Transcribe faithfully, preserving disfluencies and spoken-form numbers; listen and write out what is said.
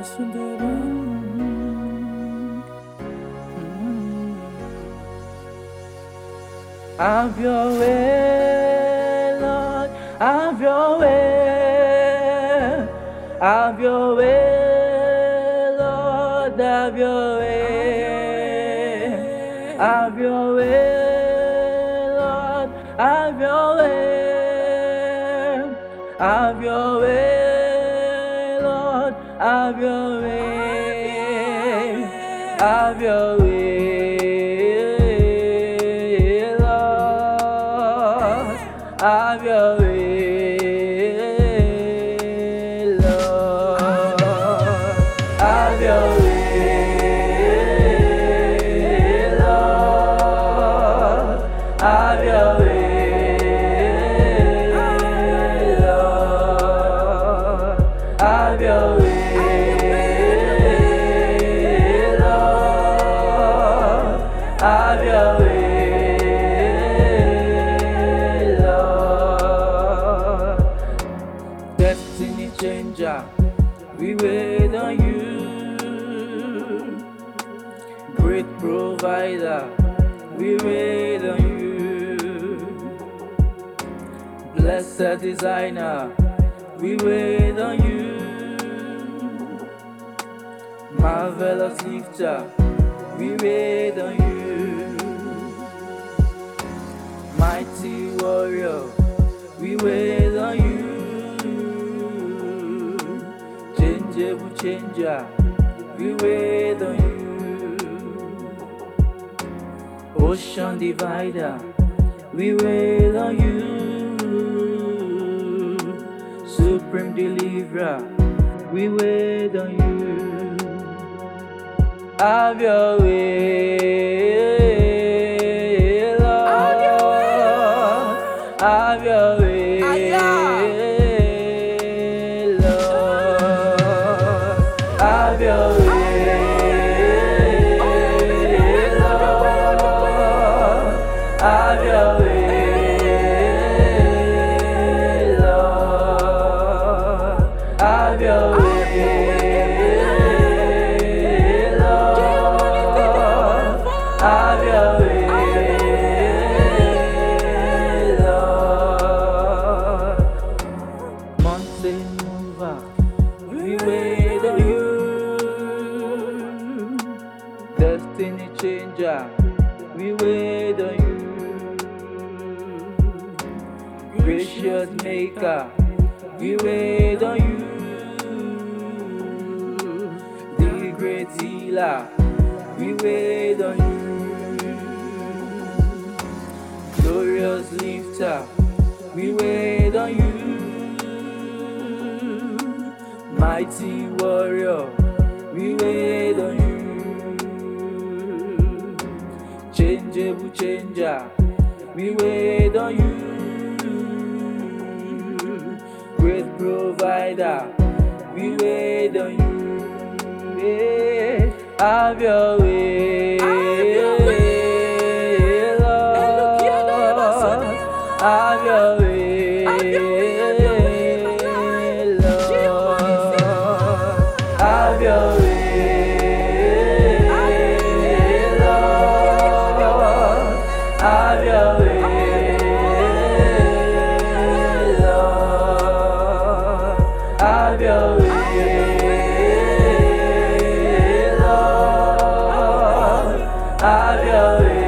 Have your way, Lord, have your way, have your way, Lord, have your way, have your way, Lord, have your way, have your way, Lord, have your way, have your way. Have your way, Lord. Have your way, Lord. Have your way, Lord. Have your way, Lord. Have your way. Destiny changer, we wait on you. Great provider, we wait on you. Blessed designer, we wait on you. Marvelous lifter, we wait on you. Mighty warrior, we wait on you. Changeable changer, we wait on you. Ocean divider, we wait on you. Supreme deliverer, we wait on you. Have your way, Lord. Have your way. Have your way, Lord. Have your way, Lord. Have your way, Lord. Have your way, Lord. Mountain mover, we wait on you. Destiny changer, we wait on you. Gracious maker, we wait on you. The great healer, we wait on you. Glorious lifter, we wait on you. Mighty warrior, we wait on you. Changeable changer, we wait on you. Great provider, we wait on you. Yeah. Have your way, Lord. Have your way, Lord. Have your way. Have your way, Lord. Have your way, Lord. Have your way.